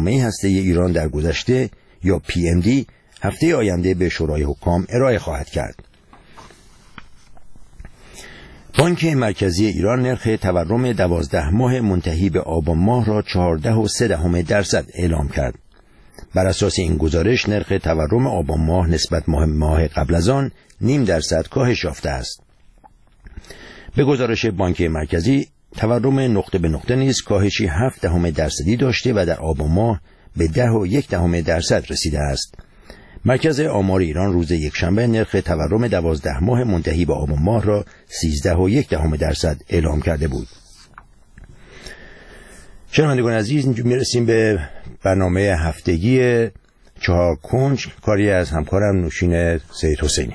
برنامه هسته ایران در گذشته یا PMD هفته آینده به شورای حکام ارائه خواهد کرد. بانک مرکزی ایران نرخ تورم 12 ماه منتهی به آبان ماه را 14.3% اعلام کرد. بر اساس این گزارش نرخ تورم آبان ماه نسبت ماه قبل از آن 0.5% کاهش یافته است. به گزارش بانک مرکزی تورم نقطه به نقطه نیز کاهشی 0.7% داشته و در آبان ماه به 10.1% رسیده است. مرکز آمار ایران روز یکشنبه نرخ تورم 12 ماه منتهی به آبان ماه را 13.1% اعلام کرده بود. شنوندگان عزیز، اینجا میرسیم به برنامه هفتگی 4 کنج، کاری از همکارم نوشین سید حسینی.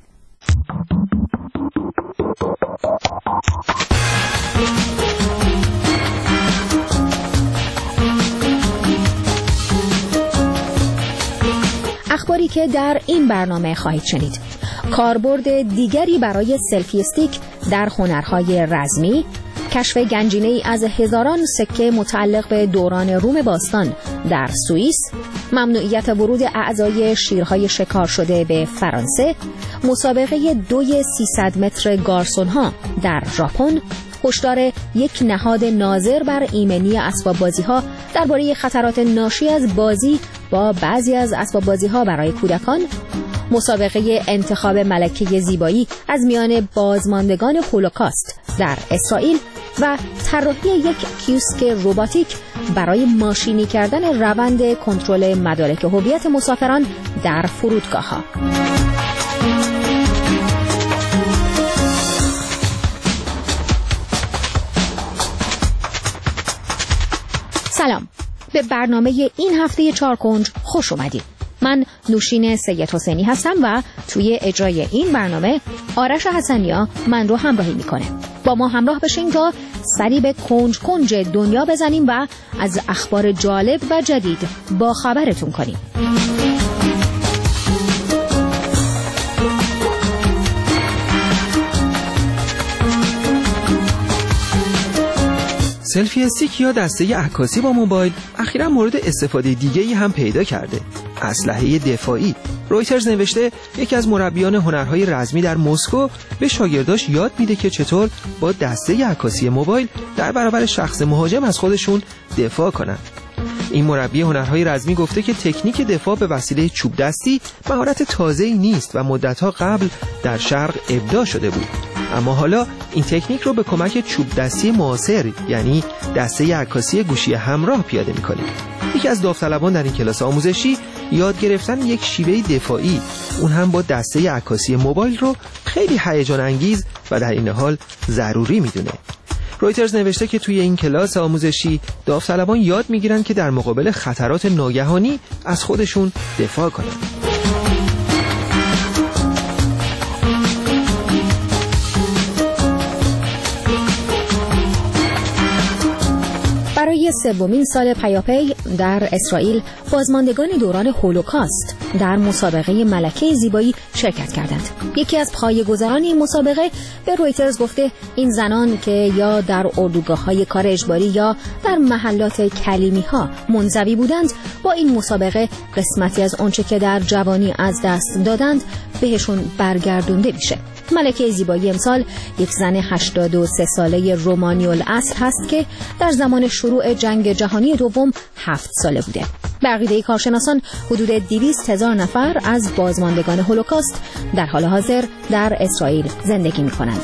اخباری که در این برنامه خواهید شنید: کاربرد دیگری برای سلفی استیک در هنرهای رزمی، کشف گنجینه‌ای از هزاران سکه متعلق به دوران روم باستان در سوئیس، ممنوعیت ورود اعضای شیرهای شکار شده به فرانسه، مسابقه دوی 300 متر گارسون‌ها در ژاپن، هشدار یک نهاد ناظر بر ایمنی اسباب بازی‌ها درباره خطرات ناشی از بازی با بعضی از اسباب بازی‌ها برای کودکان، مسابقه انتخاب ملکه زیبایی از میان بازماندگان هولوکاست در اسرائیل و طراحی یک کیوسک رباتیک برای ماشینی کردن روند کنترل مدارک هویت مسافران در فرودگاه‌ها. سلام، به برنامه این هفته 4 کنج خوش اومدید. من نوشین سید حسینی هستم و توی اجرای این برنامه آرش حسنیا من رو همراهی میکنه. با ما همراه بشین تا سری به کنج کنج دنیا بزنیم و از اخبار جالب و جدید با خبرتون کنیم. سلفی استیک یا دسته عکاسی با موبایل اخیراً مورد استفاده دیگه‌ای هم پیدا کرده: اسلحه دفاعی. رویترز نوشته یکی از مربیان هنرهای رزمی در مسکو به شاگرداش یاد میده که چطور با دسته عکاسی موبایل در برابر شخص مهاجم از خودشون دفاع کنن. این مربی هنرهای رزمی گفته که تکنیک دفاع به وسیله چوب دستی مهارت تازه‌ای نیست و مدت‌ها قبل در شرق ابداع شده بود، اما حالا این تکنیک رو به کمک چوب دستی معاصر یعنی دسته عکاسی گوشی همراه پیاده می‌کنیم. یکی از داوطلبان در این کلاس آموزشی یاد گرفتن یک شیوه دفاعی، اون هم با دسته عکاسی موبایل، رو خیلی هیجان انگیز و در این حال ضروری میدونه. رویترز نوشته که توی این کلاس آموزشی داوطلبان یاد میگیرن که در مقابل خطرات ناگهانی از خودشون دفاع کنن. برای سومین سال پیاپی در اسرائیل بازماندگان دوران هولوکاست در مسابقه ملکه زیبایی شرکت کردند. یکی از پایه‌گذاران این مسابقه به رویترز گفته این زنان که یا در اردوگاه‌های کار اجباری یا در محلات کلیمی‌ها منزوی بودند با این مسابقه قسمتی از آنچه که در جوانی از دست دادند بهشون برگردونده میشه. ملکه زیبایی امسال یک زن 83 ساله رومانی الاصل هست که در زمان شروع جنگ جهانی دوم 7 ساله بوده. به عقیده کارشناسان حدود 200,000 نفر از بازماندگان هولوکاست در حال حاضر در اسرائیل زندگی می‌کنند.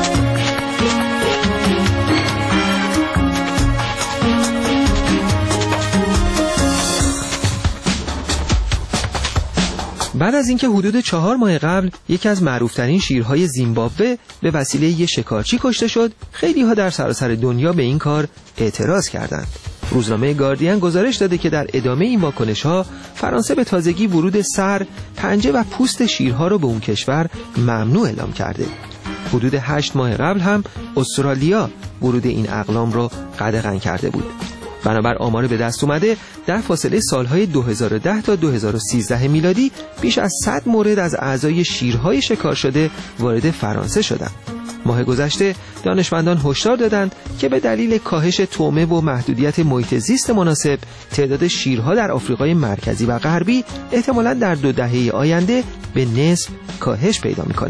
بعد از اینکه حدود 4 ماه قبل یکی از معروفترین شیرهای زیمبابوه به وسیله یک شکارچی کشته شد، خیلی‌ها در سراسر دنیا به این کار اعتراض کردند. روزنامه گاردین گزارش داده که در ادامه این واکنش‌ها فرانسه به تازگی ورود سر، پنجه و پوست شیرها را به اون کشور ممنوع اعلام کرده. حدود 8 ماه قبل هم استرالیا ورود این اقلام را قدغن کرده بود. بنابر آمار به دست اومده در فاصله سالهای 2010 تا 2013 میلادی بیش از 100 مورد از اعضای شیرهای شکار شده وارد فرانسه شدند. ماه گذشته دانشمندان هشدار دادند که به دلیل کاهش طعمه و محدودیت محیط زیست مناسب، تعداد شیرها در آفریقای مرکزی و غربی احتمالاً در 2 دهه آینده به نصف کاهش پیدا می‌کنه.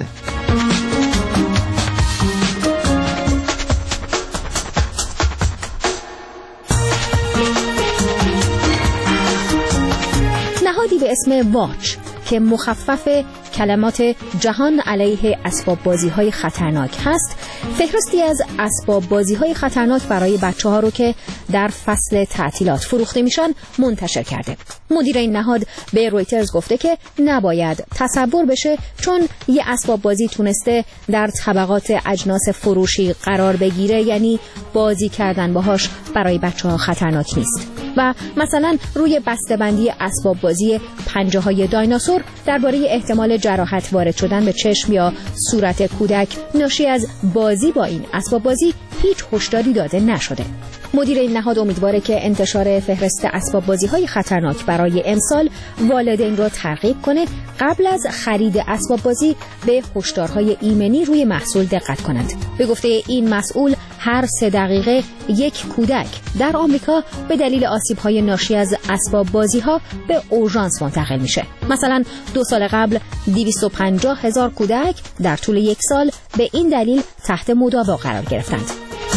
نهادی به اسم واچ که مخفف کلمات جهان علیه اسباب بازی‌های خطرناک هست، فهرستی از اسباب بازی‌های خطرناک برای بچه‌ها رو که در فصل تعطیلات فروخته میشن منتشر کرده. مدیر این نهاد به رویترز گفته که نباید تصور بشه چون یه اسباب بازی تونسته در طبقات اجناس فروشی قرار بگیره یعنی بازی کردن باهاش برای بچه‌ها خطرناک نیست. و مثلا روی بسته‌بندی اسباب بازی پنجه‌های دایناسور درباره احتمال جراحت وارد شدن به چشم یا صورت کودک ناشی از بازی با این اسباب بازی هیچ هشداری داده نشده. مدیر این نهاد امیدواره که انتشار فهرست اسباب بازی‌های خطرناک برای امسال والدین را ترغیب کنه قبل از خرید اسباب بازی به هشدارهای ایمنی روی محصول دقت کنند. به گفته این مسئول هر 3 دقیقه یک کودک در آمریکا به دلیل آسیب‌های ناشی از اسباب بازی‌ها به اورژانس منتقل میشه. مثلا 2 سال قبل 250,000 کودک در طول 1 سال به این دلیل تحت مداوا قرار گرفتند.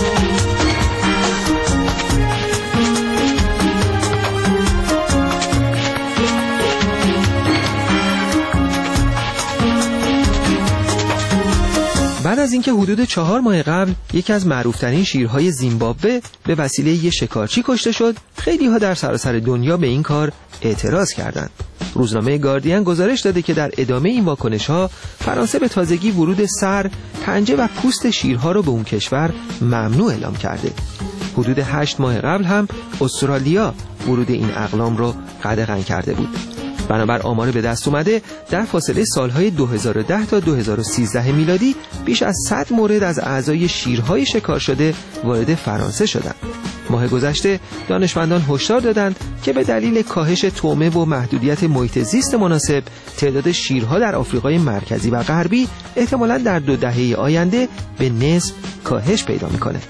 بعد از اینکه حدود 4 ماه قبل یکی از معروفترین شیرهای زیمبابوه به وسیله یک شکارچی کشته شد، خیلی‌ها در سراسر دنیا به این کار اعتراض کردند. روزنامه گاردین گزارش داده که در ادامه این واکنش‌ها فرانسه به تازگی ورود سر، پنجه و پوست شیرها را به اون کشور ممنوع اعلام کرده. حدود 8 ماه قبل هم استرالیا ورود این اقلام را قدغن کرده بود. بنابر آمار به دست اومده در فاصله سالهای 2010 تا 2013 میلادی بیش از 100 مورد از اعضای شیرهای شکار شده وارد فرانسه شدند. ماه گذشته دانشمندان هشدار دادند که به دلیل کاهش طعمه و محدودیت محیط زیست مناسب، تعداد شیرها در آفریقای مرکزی و غربی احتمالاً در 2 دهه آینده به نصف کاهش پیدا می‌کنه.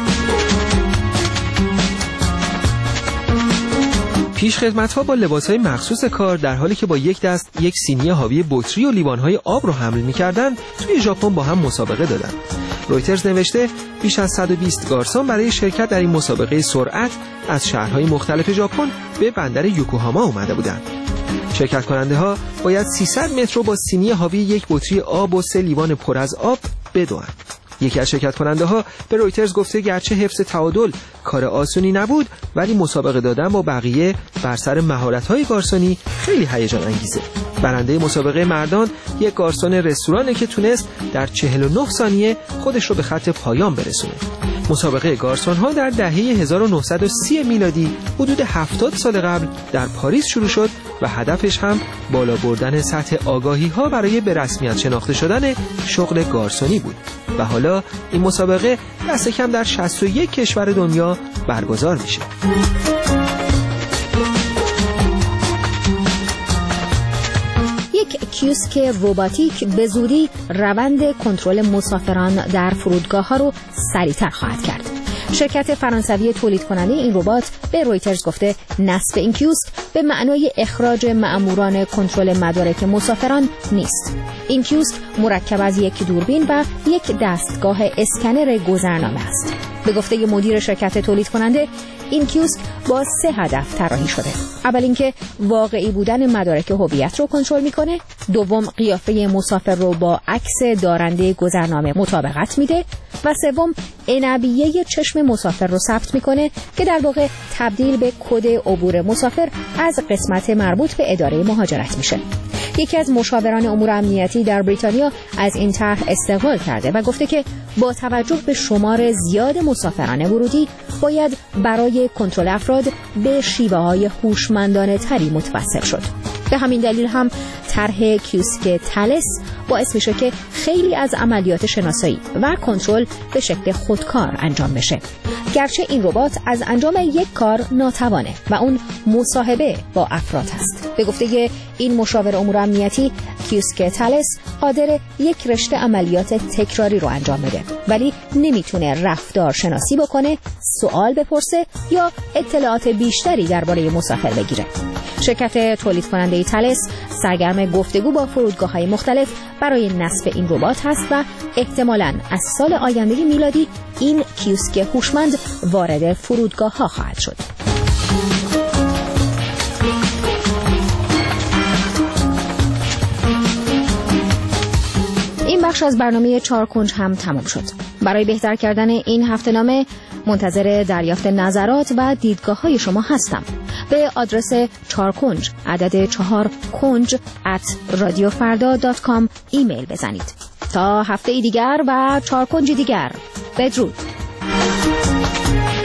پیشخدمت‌ها با لباس‌های مخصوص کار در حالی که با یک دست یک سینی حاوی بطری و لیوان‌های آب رو حمل می‌کردند، توی ژاپن با هم مسابقه دادند. رویترز نوشته بیش از 120 گارسون برای شرکت در این مسابقه سرعت از شهرهای مختلف ژاپن به بندر یوکوهاما اومده بودند. شرکت کننده‌ها باید 300 متر رو با سینی حاوی یک بطری آب و 3 لیوان پر از آب بدوند. یکی از شرکت کننده ها به رویترز گفته گرچه حفظ تعادل کار آسونی نبود، ولی مسابقه دادن با بقیه بر سر مهارت‌های گارسونی خیلی هیجان انگیزه. برنده مسابقه مردان یک گارسون رستورانه که تونست در 49 ثانیه خودش رو به خط پایان برسونه. مسابقه گارسون ها در دهه 1930 میلادی حدود 70 سال قبل در پاریس شروع شد و هدفش هم بالا بردن سطح آگاهی ها برای به رسمیت شناخته شدن شغل گارسونی بود و حالا این مسابقه دست کم در 61 کشور دنیا برگزار میشه. یک کیوسک رباتیک به زودی روند کنترل مسافران در فرودگاه‌ها رو سریع‌تر خواهد کرد. شرکت فرانسوی تولید کننده این ربات به رویترز گفته نصب این کیوسک به معنای اخراج مأموران کنترل مدارک مسافران نیست. این کیوسک مرکب از یک دوربین و یک دستگاه اسکنر گذرنامه است. به گفته مدیر شرکت تولید کننده این کیوسک با 3 هدف طراحی شده. اول اینکه واقعی بودن مدارک هویت رو کنترل میکنه، دوم قیافه مسافر رو با عکس دارنده گذرنامه مطابقت میده و سوم عنبیه چشم مسافر رو ثبت میکنه که در واقع تبدیل به کد عبور مسافر از قسمت مربوط به اداره مهاجرت میشه. یکی از مشاوران امور امنیتی در بریتانیا از این طرح استقبال کرده و گفته که با توجه به شمار زیاد مسافران ورودی باید برای کنترل افراد به شیوه‌های هوشمندانه تری متوسل شد. به همین دلیل هم طرح کیوسک تالس باعث میشه که خیلی از عملیات شناسایی و کنترل به شکل خودکار انجام بشه. گرچه این ربات از انجام یک کار ناتوانه و اون مصاحبه با افراد هست. به گفته این مشاور امور امنیتی، کیوسک تالس قادر یک رشته عملیات تکراری رو انجام بده، ولی نمیتونه رفتار شناسی بکنه، سوال بپرسه یا اطلاعات بیشتری درباره مسافر بگیره. شرکت تولید کننده تالس سرگرم گفتگو با فرودگاه‌های مختلف برای نصب این ربات هست و احتمالاً از سال آینده میلادی این کیوسک هوشمند وارد فرودگاه‌ها خواهد شد. این بخش از برنامه 4 کنج هم تمام شد. برای بهتر کردن این هفته‌نامه منتظر دریافت نظرات و دیدگاه‌های شما هستم. به آدرس 4 کنج عدد 4 کنج @radiofarda.com ایمیل بزنید. تا هفته دیگر و 4 کنج دیگر، بدرود.